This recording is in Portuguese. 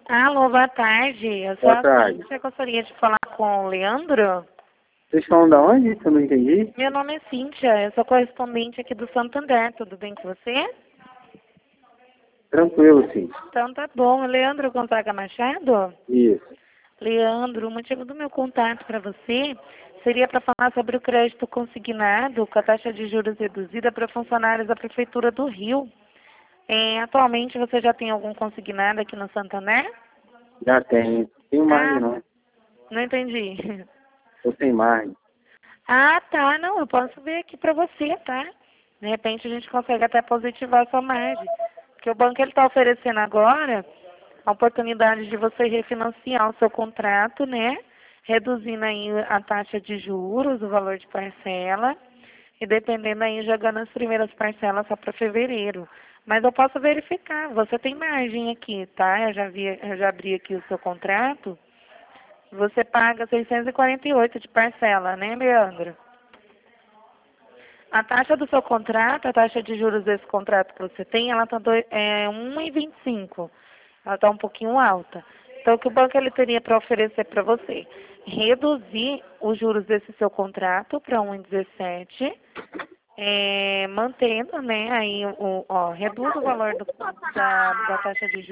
Alô, boa tarde. Eu sou Boa a tarde. Cíntia. Gostaria de falar com o Leandro. Vocês falam da onde? Que eu não entendi. Meu nome é Cíntia. Eu sou correspondente aqui do Santander. Tudo bem com você? Tranquilo, sim. Então tá bom. Leandro Gonzaga Machado? Isso. Leandro, o motivo do meu contato para você seria para falar sobre o crédito consignado com a taxa de juros reduzida para funcionários da Prefeitura do Rio. Atualmente você já tem algum consignado aqui no Santander? Já tem. Tenho margem, Ah, não. não entendi. Eu tenho margem. Ah, tá. Não, eu posso ver aqui para você, tá? De repente a gente consegue até positivar a sua margem. Porque o banco ele está oferecendo agora a oportunidade de você refinanciar o seu contrato, né? Reduzindo aí a taxa de juros, o valor de parcela. E dependendo aí, jogando as primeiras parcelas só para fevereiro. Mas eu posso verificar. Você tem margem aqui, tá? Eu já abri aqui o seu contrato. Você paga 648 de parcela, né, Leandro? A taxa do seu contrato, a taxa de juros desse contrato que você tem, ela está 1,25. Ela está um pouquinho alta. Então, o que o banco ele teria para oferecer para você? Reduzir os juros desse seu contrato para 1,17, mantendo, né, aí, reduz o valor da taxa de juros